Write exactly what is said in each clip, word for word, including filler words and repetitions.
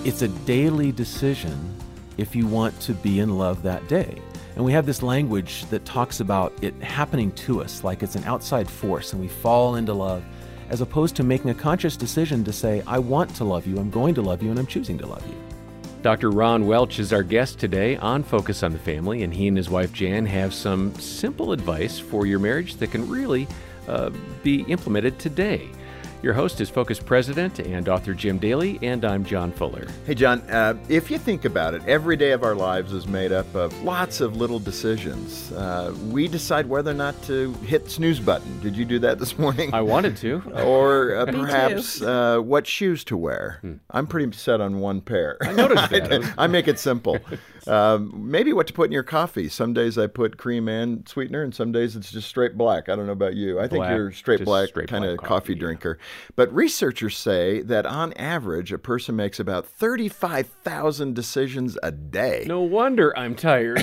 it's a daily decision if you want to be in love that day. And we have this language that talks about it happening to us, like it's an outside force, and we fall into love, as opposed to making a conscious decision to say, I want to love you, I'm going to love you, and I'm choosing to love you. Doctor Ron Welch is our guest today on Focus on the Family, and he and his wife Jan have some simple advice for your marriage that can really uh, be implemented today. Your host is Focus President and author Jim Daly, and I'm John Fuller. Hey, John, uh, if you think about it, every day of our lives is made up of lots of little decisions. Uh, we decide whether or not to hit snooze button. Did you do that this morning? I wanted to. Or uh, perhaps uh, what shoes to wear. Hmm. I'm pretty set on one pair. I noticed that. I make it simple. Um, maybe what to put in your coffee. Some days I put cream and sweetener, and some days it's just straight black. I don't know about you. I think Black, you're straight black straight kind of black coffee, coffee, drinker. But researchers say that on average, a person makes about thirty-five thousand decisions a day. No wonder I'm tired.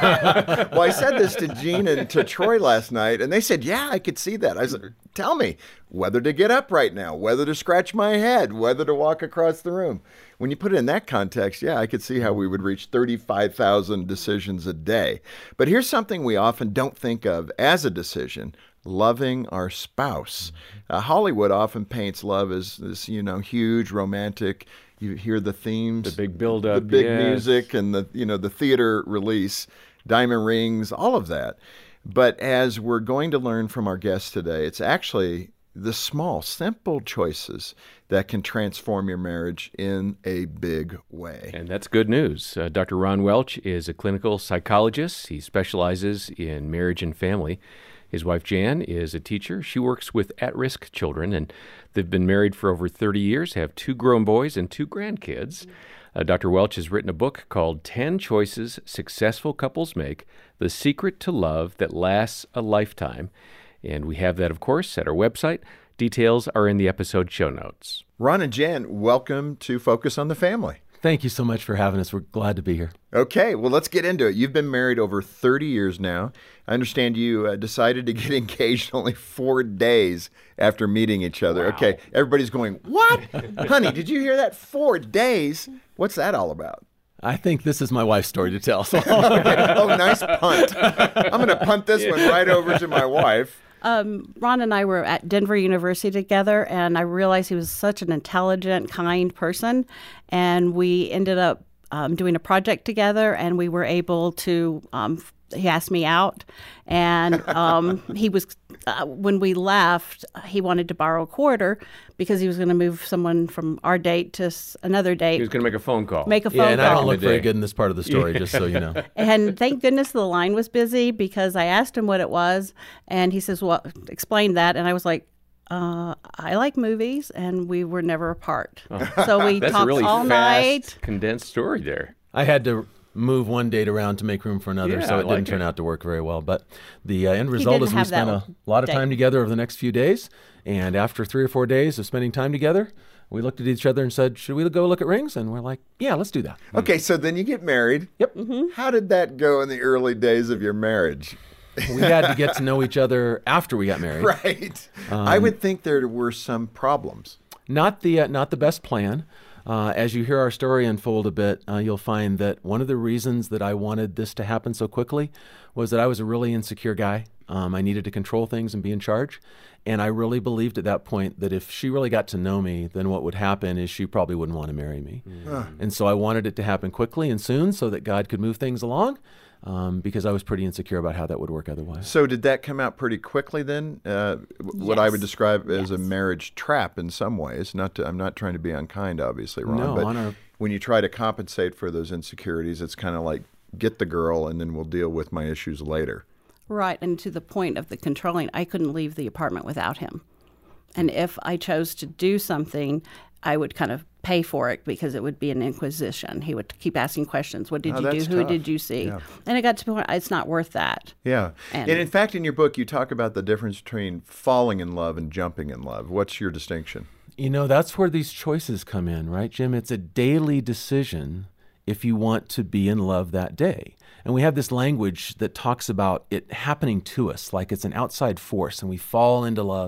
Well, I said this to Gene and to Troy last night, and they said, yeah, I could see that. I said, tell me whether to get up right now, whether to scratch my head, whether to walk across the room. When you put it in that context, yeah, I could see how we would reach thirty-five thousand decisions a day. But here's something we often don't think of as a decision: loving our spouse. Uh, Hollywood often paints love as this, you know, huge, romantic. You hear the themes, The big build-up, the big yes. music, and the you know the theater release, diamond rings, all of that. But as we're going to learn from our guest today, it's actually the small, simple choices that can transform your marriage in a big way. And that's good news. Uh, Doctor Ron Welch is a clinical psychologist. He specializes in marriage and family. His wife, Jan, is a teacher. She works with at-risk children, and they've been married for over thirty years, have two grown boys and two grandkids. Uh, Doctor Welch has written a book called ten Choices Successful Couples Make, The Secret to Love That Lasts a Lifetime. And we have that, of course, at our website. Details are in the episode show notes. Ron and Jan, welcome to Focus on the Family. Thank you so much for having us. We're glad to be here. Okay, well, let's get into it. You've been married over thirty years now. I understand you uh, decided to get engaged only four days after meeting each other. Wow. Okay, everybody's going, what? Honey, did you hear that? Four days? What's that all about? I think this is my wife's story to tell. So. Okay. Oh, nice punt. I'm going to punt this one right over to my wife. Um, Ron and I were at Denver University together, and I realized he was such an intelligent, kind person, and we ended up um, doing a project together, and we were able to, um, he asked me out, and um, he was, uh, when we left, he wanted to borrow a quarter because he was going to move someone from our date to s- another date. He was going to make a phone call. Make a phone Yeah, and I call. don't look Day. very good in this part of the story, just so you know. And thank goodness the line was busy because I asked him what it was, and he says, well, explain that. And I was like, uh, I like movies, and we were never apart. So we That's a talked really all fast, night. condensed story there. I had to move one date around to make room for another, Yeah, so I it like didn't turn it. out to work very well. But the uh, end result didn't is we have spent that a lot of date. time together over the next few days. And after three or four days of spending time together, we looked at each other and said, should we go look at rings? And we're like, yeah, let's do that. Okay, so then you get married. Yep. How did that go in the early days of your marriage? We had to get to know each other after we got married. Right. I would think there were some problems. Not the uh, not the best plan. Uh, as you hear our story unfold a bit, uh, you'll find that one of the reasons that I wanted this to happen so quickly was that I was a really insecure guy. Um, I needed to control things and be in charge. And I really believed at that point that if she really got to know me, then what would happen is she probably wouldn't want to marry me. Huh. And so I wanted it to happen quickly and soon so that God could move things along. Um, because I was pretty insecure about how that would work otherwise. So did that come out pretty quickly then? Uh, w- What I would Yes. describe as a Yes. marriage trap in some ways. Not to, I'm not trying to be unkind, obviously, Ron. No, but on our- when you try to compensate for those insecurities, it's kind of like get the girl and then we'll deal with my issues later. Right, and to the point of the controlling, I couldn't leave the apartment without him. And if I chose to do something, I would kind of pay for it because it would be an inquisition. He would keep asking questions. What did Oh, you do? that's Who tough. did you see? Yeah. And it got to the point, it's not worth that. Yeah. And- And, in fact, in your book, you talk about the difference between falling in love and jumping in love. What's your distinction? You know, that's where these choices come in, right, Jim? It's a daily decision if you want to be in love that day. And we have this language that talks about it happening to us, like it's an outside force, and we fall into love,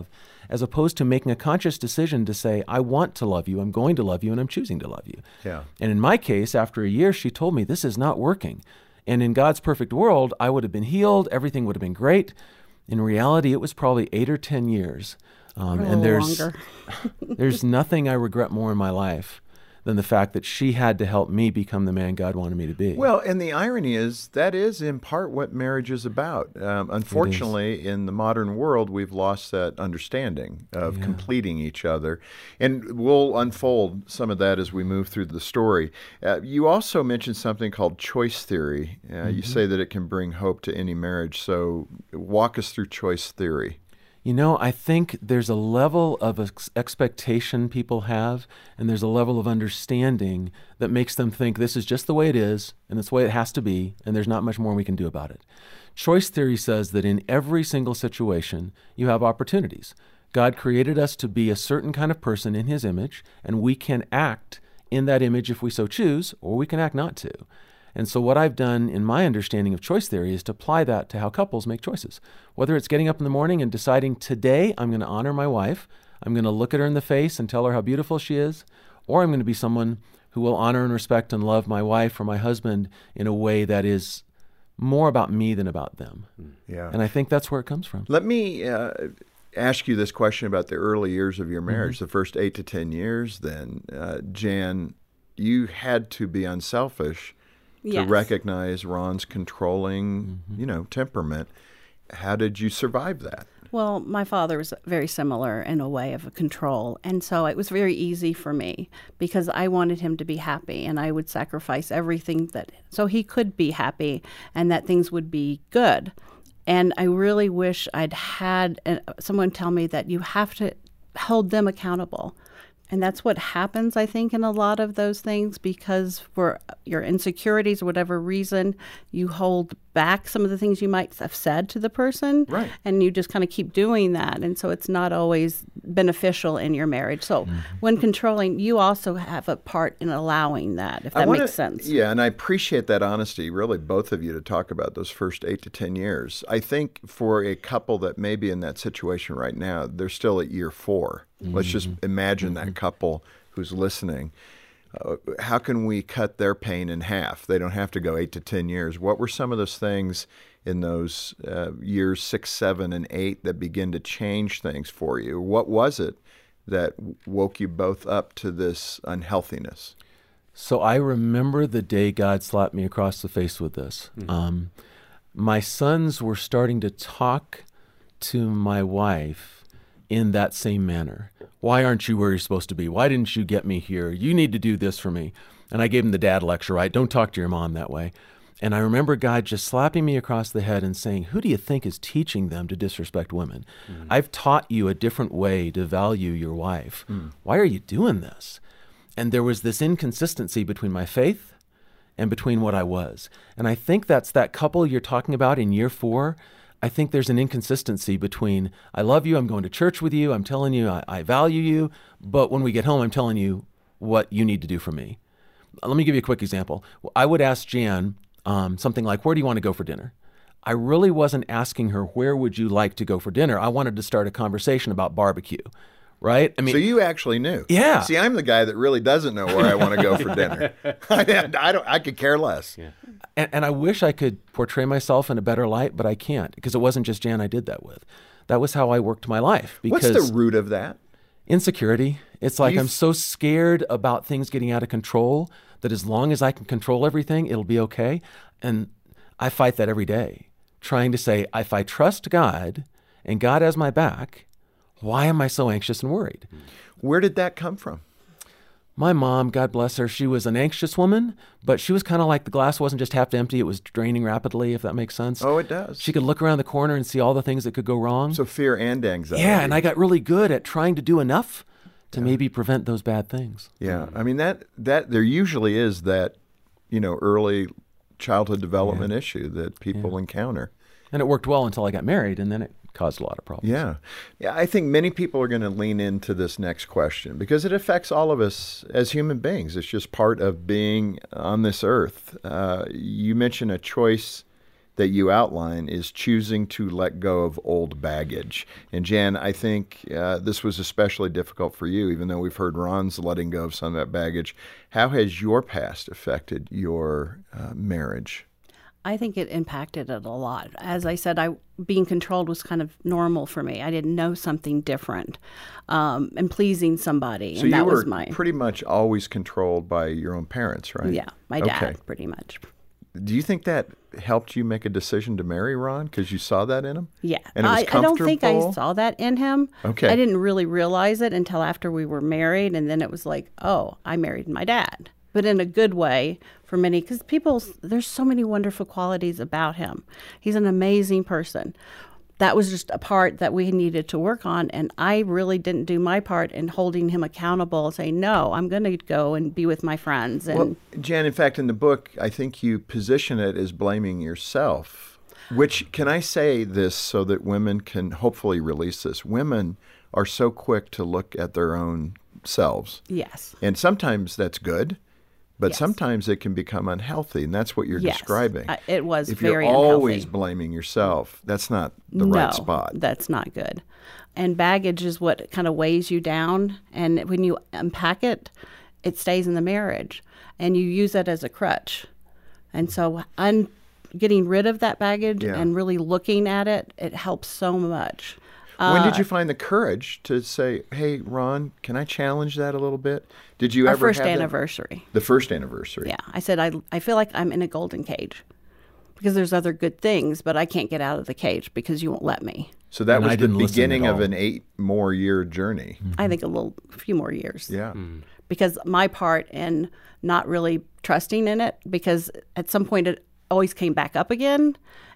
as opposed to making a conscious decision to say, I want to love you, I'm going to love you, and I'm choosing to love you. Yeah. And in my case, after a year, she told me, this is not working. And in God's perfect world, I would have been healed, everything would have been great. In reality, it was probably eight or ten years. Um, and there's there's nothing I regret more in my life than the fact that she had to help me become the man God wanted me to be. Well, and the irony is that is in part what marriage is about. Um, unfortunately, in the modern world, we've lost that understanding of Yeah. completing each other. And we'll unfold some of that as we move through the story. Uh, you also mentioned something called choice theory. Uh, Mm-hmm. You say that it can bring hope to any marriage. So walk us through choice theory. You know, I think there's a level of ex- expectation people have, and there's a level of understanding that makes them think this is just the way it is, and it's the way it has to be, and there's not much more we can do about it. Choice theory says that in every single situation, you have opportunities. God created us to be a certain kind of person in His image, and we can act in that image if we so choose, or we can act not to. And so what I've done in my understanding of choice theory is to apply that to how couples make choices. Whether it's getting up in the morning and deciding, today I'm going to honor my wife, I'm going to look at her in the face and tell her how beautiful she is, or I'm going to be someone who will honor and respect and love my wife or my husband in a way that is more about me than about them. Yeah. And I think that's where it comes from. Let me uh, ask you this question about the early years of your marriage, Mm-hmm. the first eight to ten years then. Uh, Jan, you had to be unselfish to Yes. recognize Ron's controlling, Mm-hmm. you know, temperament. How did you survive that? Well, my father was very similar in a way of control. And so it was very easy for me because I wanted him to be happy and I would sacrifice everything that so he could be happy and that things would be good. And I really wish I'd had uh, someone tell me that you have to hold them accountable. And that's what happens, I think, in a lot of those things because for your insecurities or whatever reason, you hold back some of the things you might have said to the person. Right. And you just kind of keep doing that. And so it's not always beneficial in your marriage. So when controlling, you also have a part in allowing that, if I that wanna- makes sense. Yeah, and I appreciate that honesty, really, both of you, to talk about those first eight to ten years. I think for a couple that may be in that situation right now, they're still at year four. Let's just imagine that couple who's listening. Uh, how can we cut their pain in half? They don't have to go eight to ten years. What were some of those things in those uh, years six, seven, and eight that begin to change things for you? What was it that woke you both up to this unhealthiness? So I remember the day God slapped me across the face with this. Mm-hmm. Um, my sons were starting to talk to my wife in that same manner. Why aren't you where you're supposed to be? Why didn't you get me here? You need to do this for me. And I gave him the dad lecture, right? Don't talk to your mom that way. And I remember God just slapping me across the head and saying, who do you think is teaching them to disrespect women? Mm. I've taught you a different way to value your wife. Mm. Why are you doing this? And there was this inconsistency between my faith and between what I was. And I think that's that couple you're talking about in year four. I think there's an inconsistency between, I love you, I'm going to church with you, I'm telling you I, I value you, but when we get home, I'm telling you what you need to do for me. Let me give you a quick example. I would ask Jan um, something like, where do you want to go for dinner? I really wasn't asking her, where would you like to go for dinner? I wanted to start a conversation about barbecue, right? I mean, so you actually knew. Yeah. See, I'm the guy that really doesn't know where I want to go for dinner. I, I don't. I could care less. Yeah. And, and I wish I could portray myself in a better light, but I can't because it wasn't just Jan I did that with. That was how I worked my life. Because What's the root of that? insecurity. It's like You I'm f- so scared about things getting out of control that as long as I can control everything, it'll be okay. And I fight that every day, trying to say, if I trust God and God has my back, why am I so anxious and worried? Where did that come from? My mom, God bless her, she was an anxious woman, but she was kind of like the glass wasn't just half empty, it was draining rapidly, if that makes sense. Oh, it does. She could look around the corner and see all the things that could go wrong. So fear and anxiety. yeah, and I got really good at trying to do enough to maybe prevent those bad things. Yeah, I mean that that there usually is that, you know, early childhood development issue that people encounter. And it worked well until I got married, and then it caused a lot of problems. Yeah. Yeah, I think many people are going to lean into this next question because it affects all of us as human beings. It's just part of being on this earth. Uh, you mentioned a choice that you outline is choosing to let go of old baggage. And Jan, I think uh, this was especially difficult for you, even though we've heard Ron's letting go of some of that baggage. How has your past affected your uh, marriage? I think it impacted it a lot. As I said, I being controlled was kind of normal for me. I didn't know something different, um, and pleasing somebody, So and you that were was my pretty much always controlled by your own parents, right? yeah, my dad, Okay. pretty much. Do you think that helped you make a decision to marry Ron because you saw that in him? Yeah, And it was I, I don't think I comfortable? saw that in him. Okay. I didn't really realize it until after we were married, and then it was like, oh, I married my dad, but in a good way for many, because people, there's so many wonderful qualities about him. He's an amazing person. That was just a part that we needed to work on, and I really didn't do my part in holding him accountable, saying, no, I'm going to go and be with my friends. And Well, Jan, in fact, in the book, I think you position it as blaming yourself, which, can I say this so that women can hopefully release this? Women are so quick to look at their own selves. yes. And sometimes that's good, but Yes. sometimes it can become unhealthy, and that's what you're Yes. describing. I- it was if very you're always unhealthy. blaming yourself, that's not the no, right spot. That's not good. And baggage is what kind of weighs you down. And when you unpack it, it stays in the marriage. And you use it as a crutch. And so un- getting rid of that baggage Yeah. and really looking at it, it helps so much. When did Uh, you find the courage to say, "Hey, Ron, can I challenge that a little bit"? Did you Our ever first have that? anniversary. The first anniversary. Yeah. I said, I, I feel like I'm in a golden cage because there's other good things, but I can't get out of the cage because you won't let me. So that And was I the didn't listen beginning at of all. an eight more year journey. I think a little, a few more years. Yeah. Because my part in not really trusting in it, because at some point it always came back up again,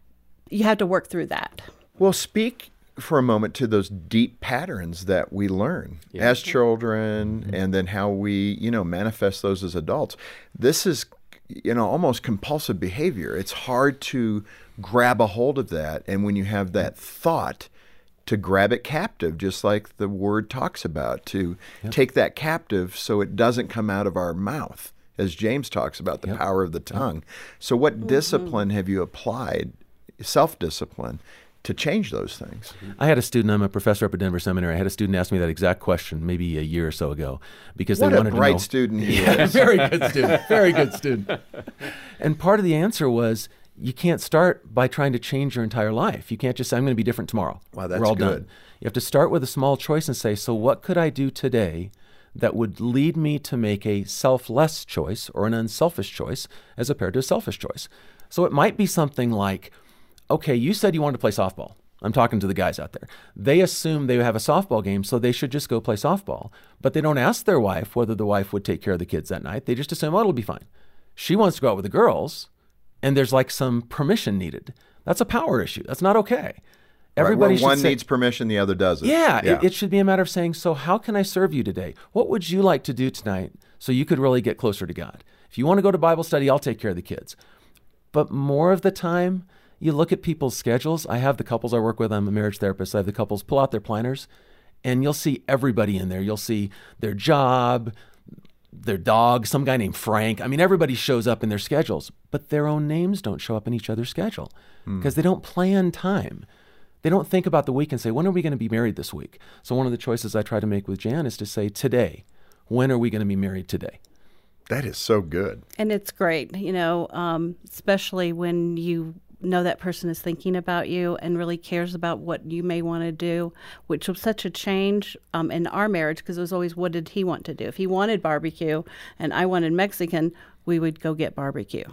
you have to work through that. Well, speak for a moment to those deep patterns that we learn as children, and then how we, you know, manifest those as adults. This is, you know, almost compulsive behavior. It's hard to grab a hold of that, and when you have that thought, to grab it captive, just like the word talks about, to take that captive so it doesn't come out of our mouth, as James talks about the power of the tongue. So what discipline have you applied, self-discipline, to change those things? I had a student, I'm a professor up at Denver Seminary. I had a student ask me that exact question maybe a year or so ago because What they a wanted bright to know. student he Yeah, is. very good student. Very good student. And part of the answer was you can't start by trying to change your entire life. You can't just say, I'm going to be different tomorrow. Wow, that's We're all good. done. You have to start with a small choice and say, so what could I do today that would lead me to make a selfless choice or an unselfish choice as compared to a selfish choice? So it might be something like, okay, you said you wanted to play softball. I'm talking to the guys out there. They assume they have a softball game, so they should just go play softball. But they don't ask their wife whether the wife would take care of the kids that night. They just assume, oh, it'll be fine. She wants to go out with the girls, and there's like some permission needed. That's a power issue. That's not okay. Everybody Right, should where one say, needs permission, the other doesn't. yeah, It, it should be a matter of saying, so how can I serve you today? What would you like to do tonight so you could really get closer to God? If you want to go to Bible study, I'll take care of the kids. But more of the time, you look at people's schedules. I have the couples I work with. I'm a marriage therapist. I have the couples pull out their planners, and you'll see everybody in there. You'll see their job, their dog, some guy named Frank. I mean, everybody shows up in their schedules, but their own names don't show up in each other's schedule because they don't plan time. They don't think about the week and say, when are we going to be married this week? So one of the choices I try to make with Jan is to say, today, when are we going to be married today? That is so good. And it's great, you know, um, especially when you know that person is thinking about you and really cares about what you may want to do, which was such a change um, in our marriage because it was always, what did he want to do? If he wanted barbecue and I wanted Mexican, we would go get barbecue.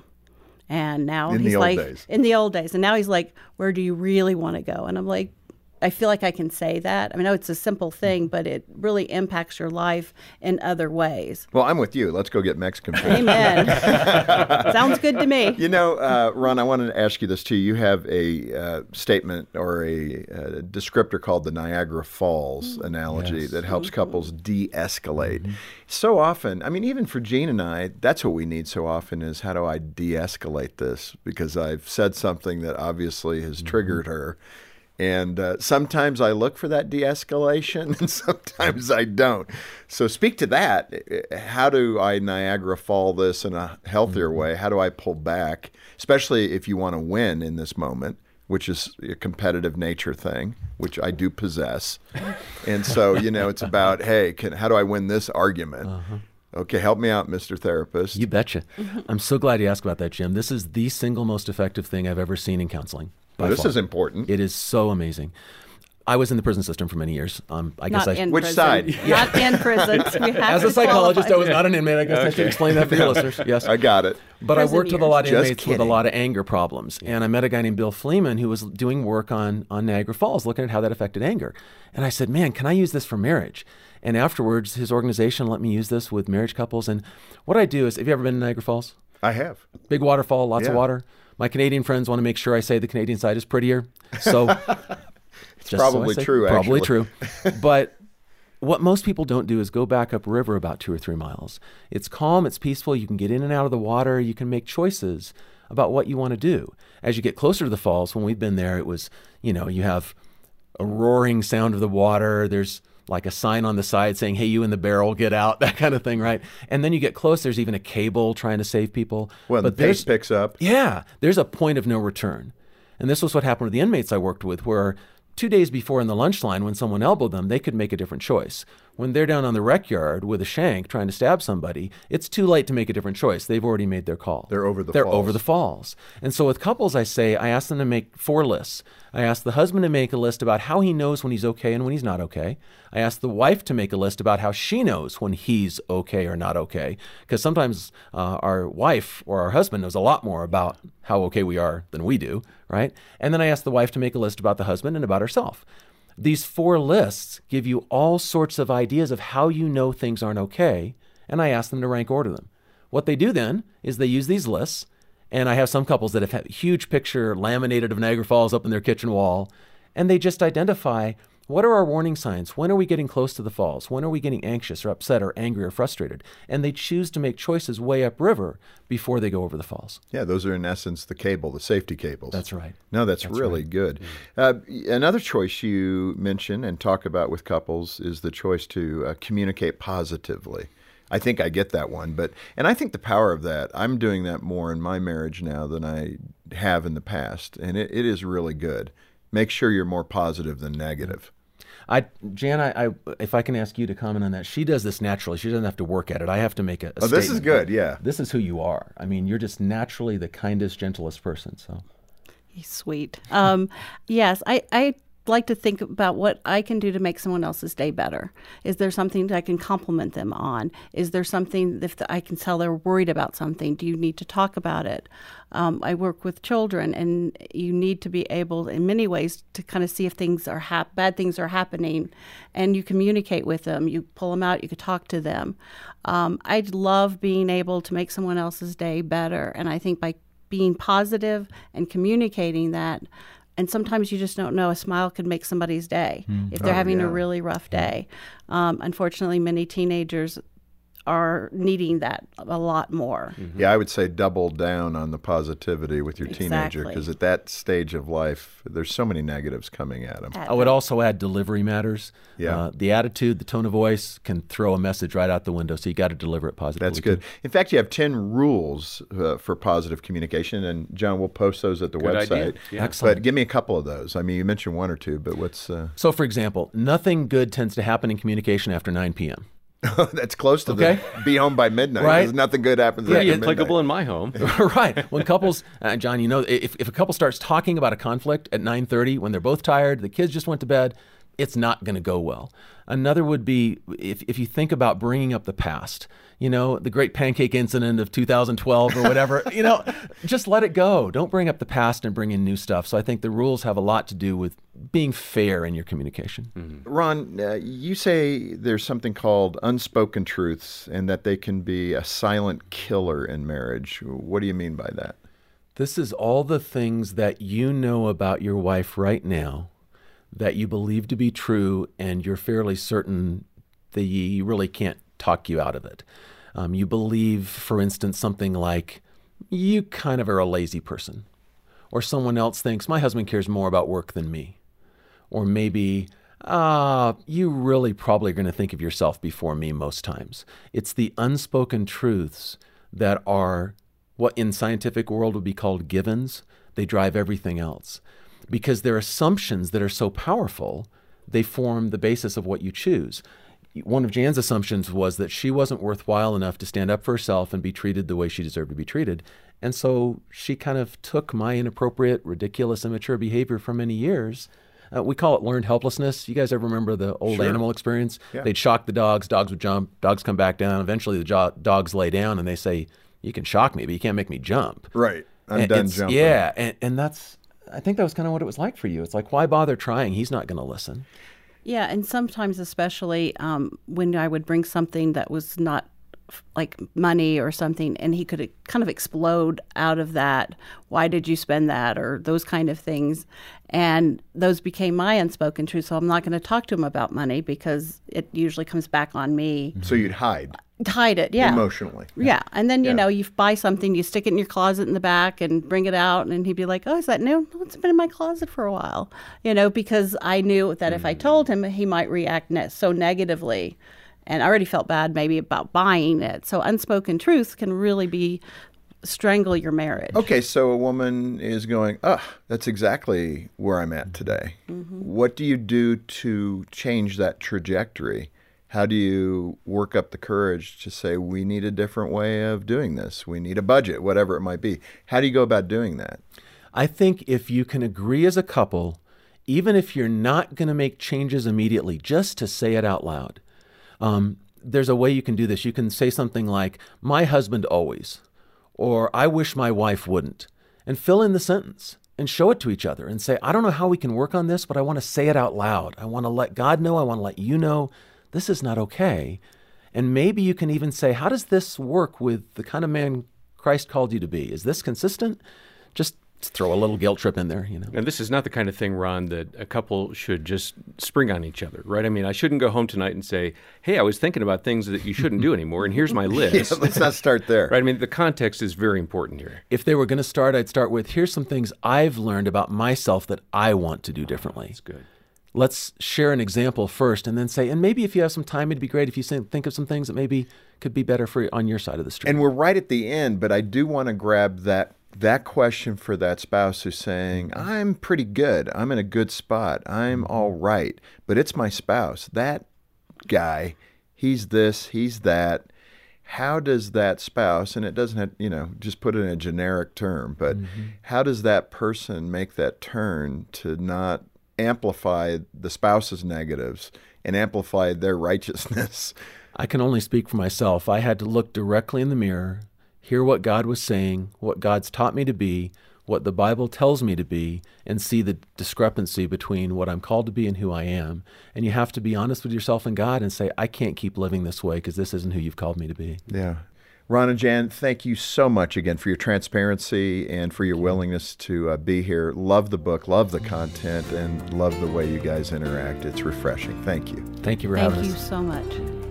And now In the he's old like, days. in the old days. And now he's like, where do you really want to go? And I'm like, I feel like I can say that. I mean, I know it's a simple thing, but it really impacts your life in other ways. Well, I'm with you. Let's go get Mexican food. Amen. Sounds good to me. You know, uh, Ron, I wanted to ask you this too. You have a uh, statement or a, uh descriptor called the Niagara Falls analogy Yes. that helps couples de-escalate. So often, I mean, even for Jean and I, that's what we need so often is how do I de-escalate this? Because I've said something that obviously has triggered her. And uh, sometimes I look for that de-escalation, and sometimes I don't. So speak to that. How do I Niagara Fall this in a healthier mm-hmm. way? How do I pull back, especially if you want to win in this moment, which is a competitive nature thing, which I do possess. And so, you know, it's about, hey, can, how do I win this argument? Uh-huh. Okay, help me out, Mister Therapist. You betcha. I'm so glad you asked about that, Jim. This is the single most effective thing I've ever seen in counseling. Well, this far. is important. It is so amazing. I was in the prison system for many years. Um, I not guess I in which prison. side? Not in prison. We have As a to psychologist, qualify. I was not an inmate. I guess okay. I should explain that for your listeners. Yes, I got it. But Prison I worked with a years. lot of Just inmates with kidding. a lot of anger problems, and I met a guy named Bill Fleeman who was doing work on on Niagara Falls, looking at how that affected anger. And I said, "Man, can I use this for marriage?" And afterwards, his organization let me use this with marriage couples. And what I do is, have you ever been to Niagara Falls? I have. Big waterfall, lots Yeah. of water. My Canadian friends want to make sure I say the Canadian side is prettier. So It's just probably so I say, true, Probably actually. true. But what most people don't do is go back upriver about two or three miles. It's calm, it's peaceful. You can get in and out of the water. You can make choices about what you want to do. As you get closer to the falls, when we've been there, it was, you know, you have a roaring sound of the water. There's like a sign on the side saying, hey, you in the barrel, get out, that kind of thing, right? And then you get close, there's even a cable trying to save people. When but the pace there's- picks up. Yeah, there's a point of no return. And this was what happened with the inmates I worked with, where two days before in the lunch line, when someone elbowed them, they could make a different choice. When they're down on the rec yard with a shank trying to stab somebody, it's too late to make a different choice. They've already made their call. They're over the They're falls. over the falls. And so with couples, I say, I ask them to make four lists. I ask the husband to make a list about how he knows when he's okay and when he's not okay. I ask the wife to make a list about how she knows when he's okay or not okay. Because sometimes uh, our wife or our husband knows a lot more about how okay we are than we do, right? And then I ask the wife to make a list about the husband and about herself. These four lists give you all sorts of ideas of how you know things aren't okay, and I ask them to rank order them. What they do then is they use these lists, and I have some couples that have had a huge picture laminated of Niagara Falls up in their kitchen wall, and they just identify, what are our warning signs? When are we getting close to the falls? When are we getting anxious or upset or angry or frustrated? And they choose to make choices way upriver before they go over the falls. Yeah, those are in essence the cable, the safety cables. That's right. No, that's, That's really right. good. Uh, another choice you mention and talk about with couples is the choice to uh, communicate positively. I think I get that one, but and I think the power of that, I'm doing that more in my marriage now than I have in the past, and it, it is really good. Make sure you're more positive than negative. I, Jan, I, I, if I can ask you to comment on that, she does this naturally. She doesn't have to work at it. I have to make a, a Oh, this is statement. good, yeah. This is who you are. I mean, you're just naturally the kindest, gentlest person. So, He's sweet. Um, yes, I, I like to think about what I can do to make someone else's day better. Is there something that I can compliment them on? Is there something if I can tell they're worried about something? Do you need to talk about it? Um, I work with children, and you need to be able, in many ways, to kind of see if things are hap- bad things are happening, and you communicate with them. You pull them out. You could talk to them. Um, I love being able to make someone else's day better, and I think by being positive and communicating that. And sometimes you just don't know. A smile could make somebody's day if they're Oh, having yeah. a really rough day. Um, unfortunately, many teenagers are needing that a lot more. Yeah, I would say double down on the positivity with your teenager, Exactly. because at that stage of life, there's so many negatives coming at them. At I would them. also add delivery matters. Yeah. Uh, the attitude, the tone of voice can throw a message right out the window. So you got to deliver it positively. That's good. In fact, you have ten rules uh, for positive communication, and John, we'll post those at the Good website. idea. Yeah. Excellent. But give me a couple of those. I mean, you mentioned one or two, but what's uh, So, for example, nothing good tends to happen in communication after nine p.m. that's close to Okay. the be home by midnight. Right. Because nothing good happens Pretty after midnight. applicable in my home. Right. When couples, uh, John, you know, if, if a couple starts talking about a conflict at nine thirty when they're both tired, the kids just went to bed, it's not going to go well. Another would be if, if you think about bringing up the past, you know, the great pancake incident of two thousand twelve or whatever, you know, just let it go. Don't bring up the past and bring in new stuff. So I think the rules have a lot to do with being fair in your communication. Mm-hmm. Ron, uh, you say there's something called unspoken truths and that they can be a silent killer in marriage. What do you mean by that? This is all the things that you know about your wife right now that you believe to be true, and you're fairly certain that you really can't talk you out of it. Um, you believe, for instance, something like, you kind of are a lazy person. Or someone else thinks, my husband cares more about work than me. or maybe uh, you really probably are going to think of yourself before me most times. It's the unspoken truths that are what in scientific world would be called givens. They drive everything else because they're assumptions that are so powerful, they form the basis of what you choose. One of Jan's assumptions was that she wasn't worthwhile enough to stand up for herself and be treated the way she deserved to be treated. And so she kind of took my inappropriate, ridiculous, immature behavior for many years. Uh, we call it learned helplessness. You guys ever remember the old Sure. animal experience? Yeah. They'd shock the dogs, dogs would jump, dogs come back down. Eventually the jo- dogs lay down and they say, you can shock me, but you can't make me jump. Right. I'm And done it's- jumping. Yeah, and, and that's, I think that was kind of what it was like for you. It's like, why bother trying? He's not going to listen. Yeah, and sometimes, especially um, when I would bring something that was not f- like money or something, and he could kind of explode out of that. Why did you spend that? Or those kind of things. And those became my unspoken truth. So I'm not going to talk to him about money because it usually comes back on me. So you'd hide Hide it, yeah. emotionally. Yeah, and then, you Yeah. know, you buy something, you stick it in your closet in the back and bring it out, and he'd be like, oh, is that new? No, it's been in my closet for a while, you know, because I knew that if I told him, he might react ne- so negatively, and I already felt bad maybe about buying it. So unspoken truth can really be strangle your marriage. Okay, so a woman is going, oh, that's exactly where I'm at today. What do you do to change that trajectory? How do you work up the courage to say, we need a different way of doing this? We need a budget, whatever it might be. How do you go about doing that? I think if you can agree as a couple, even if you're not going to make changes immediately, just to say it out loud, um, there's a way you can do this. You can say something like, my husband always, or I wish my wife wouldn't, and fill in the sentence and show it to each other and say, I don't know how we can work on this, but I want to say it out loud. I want to let God know. I want to let you know this is not okay. And maybe you can even say, how does this work with the kind of man Christ called you to be? Is this consistent? Just throw a little guilt trip in there, you know. And this is not the kind of thing, Ron, that a couple should just spring on each other, right? I mean, I shouldn't go home tonight and say, hey, I was thinking about things that you shouldn't do anymore, and here's my list. Yeah, let's not start there. Right? I mean, the context is very important here. If they were going to start, I'd start with, here's some things I've learned about myself that I want to do differently. That's good. Let's share an example first and then say, and maybe if you have some time, it'd be great if you say- think of some things that maybe could be better for you on your side of the street. And we're right at the end, but I do want to grab that that question for that spouse who's saying, I'm pretty good. I'm in a good spot. I'm all right. But it's my spouse. That guy, he's this, he's that. How does that spouse, and it doesn't have, you know, just put it in a generic term, but mm-hmm. how does that person make that turn to not amplify the spouse's negatives and amplify their righteousness? I can only speak for myself. I had to look directly in the mirror, hear what God was saying, what God's taught me to be, what the Bible tells me to be, and see the discrepancy between what I'm called to be and who I am. And you have to be honest with yourself and God and say, I can't keep living this way because this isn't who you've called me to be. Yeah. Ron and Jan, thank you so much again for your transparency and for your willingness to uh, be here. Love the book, love the content, and love the way you guys interact. It's refreshing. Thank you. Thank you for Thank having you us. so much.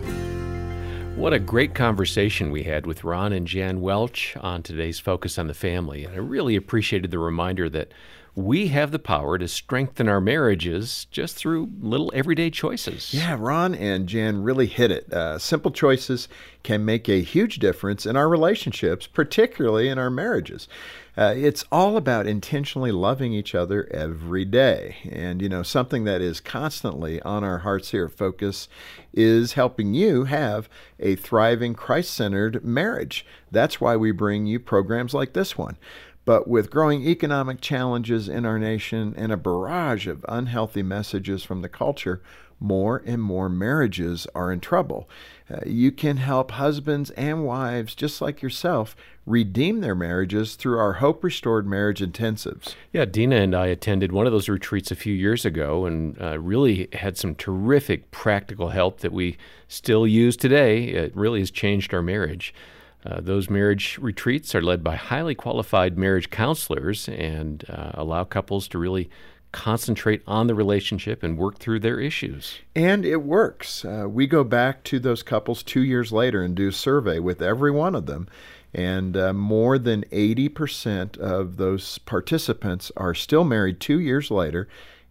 What a great conversation we had with Ron and Jan Welch on today's Focus on the Family. And I really appreciated the reminder that we have the power to strengthen our marriages just through little everyday choices. Yeah, Ron and Jan really hit it. Uh, simple choices can make a huge difference in our relationships, particularly in our marriages. Uh, it's all about intentionally loving each other every day. And, you know, something that is constantly on our hearts here at Focus is helping you have a thriving, Christ-centered marriage. That's why we bring you programs like this one. But with growing economic challenges in our nation and a barrage of unhealthy messages from the culture, more and more marriages are in trouble. Uh, you can help husbands and wives, just like yourself, redeem their marriages through our Hope Restored Marriage Intensives. Yeah, Dina and I attended one of those retreats a few years ago and uh, really had some terrific practical help that we still use today. It really has changed our marriage. Uh, those marriage retreats are led by highly qualified marriage counselors and uh, allow couples to really concentrate on the relationship and work through their issues. And it works. Uh, we go back to those couples two years later and do a survey with every one of them. And uh, more than eighty percent of those participants are still married two years later.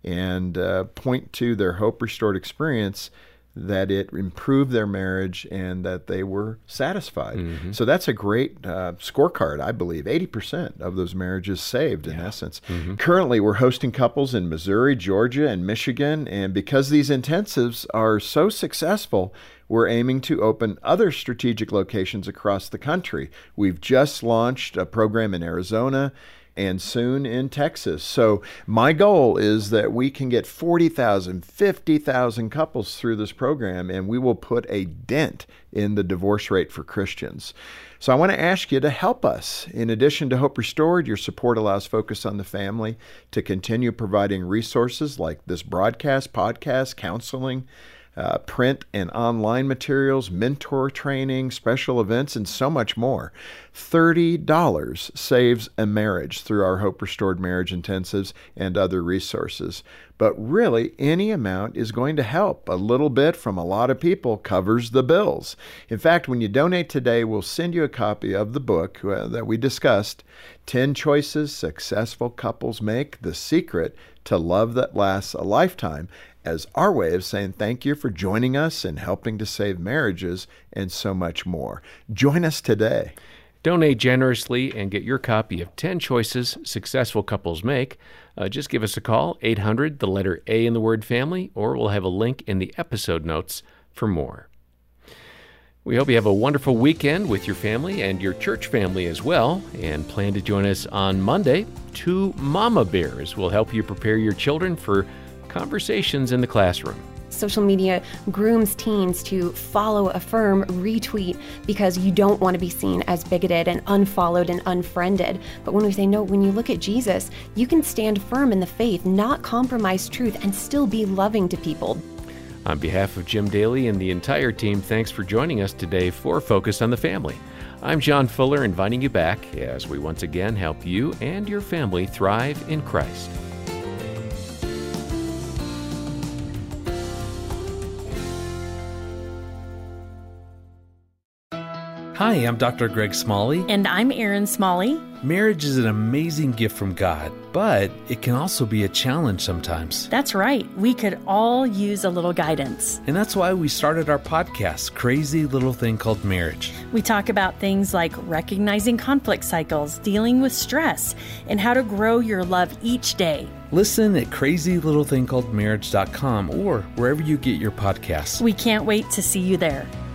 and uh, point to their Hope Restored experience, that it improved their marriage and that they were satisfied. Mm-hmm. So that's a great uh, scorecard, I believe. eighty percent of those marriages saved, in yeah. essence. Mm-hmm. Currently, we're hosting couples in Missouri, Georgia, and Michigan. And because these intensives are so successful, we're aiming to open other strategic locations across the country. We've just launched a program in Arizona and soon in Texas. So my goal is that we can get forty thousand, fifty thousand couples through this program, and we will put a dent in the divorce rate for Christians. So I want to ask you to help us. In addition to Hope Restored, your support allows Focus on the Family to continue providing resources like this broadcast, podcast, counseling, Uh, print and online materials, mentor training, special events, and so much more. thirty dollars saves a marriage through our Hope Restored Marriage Intensives and other resources. But really, any amount is going to help. A little bit from a lot of people covers the bills. In fact, when you donate today, we'll send you a copy of the book uh, that we discussed, ten Choices Successful Couples Make, The Secret to Love That Lasts a Lifetime, as our way of saying thank you for joining us and helping to save marriages and so much more. Join us today. Donate generously and get your copy of ten Choices Successful Couples Make. Uh, just give us a call, eight hundred, the letter A in the word family, or we'll have a link in the episode notes for more. We hope you have a wonderful weekend with your family and your church family as well, and plan to join us on Monday. Two Mama Bears will help you prepare your children for conversations in the classroom. Social media grooms teens to follow, affirm, retweet because you don't want to be seen as bigoted and unfollowed and unfriended. But when we say no, when you look at Jesus, you can stand firm in the faith, not compromise truth, and still be loving to people. On behalf of Jim Daly and the entire team, thanks for joining us today for Focus on the Family. I'm John Fuller, inviting you back as we once again help you and your family thrive in Christ. Hi, I'm Doctor Greg Smalley. And I'm Erin Smalley. Marriage is an amazing gift from God, but it can also be a challenge sometimes. That's right. We could all use a little guidance. And that's why we started our podcast, Crazy Little Thing Called Marriage. We talk about things like recognizing conflict cycles, dealing with stress, and how to grow your love each day. Listen at crazy little thing called marriage dot com or wherever you get your podcasts. We can't wait to see you there.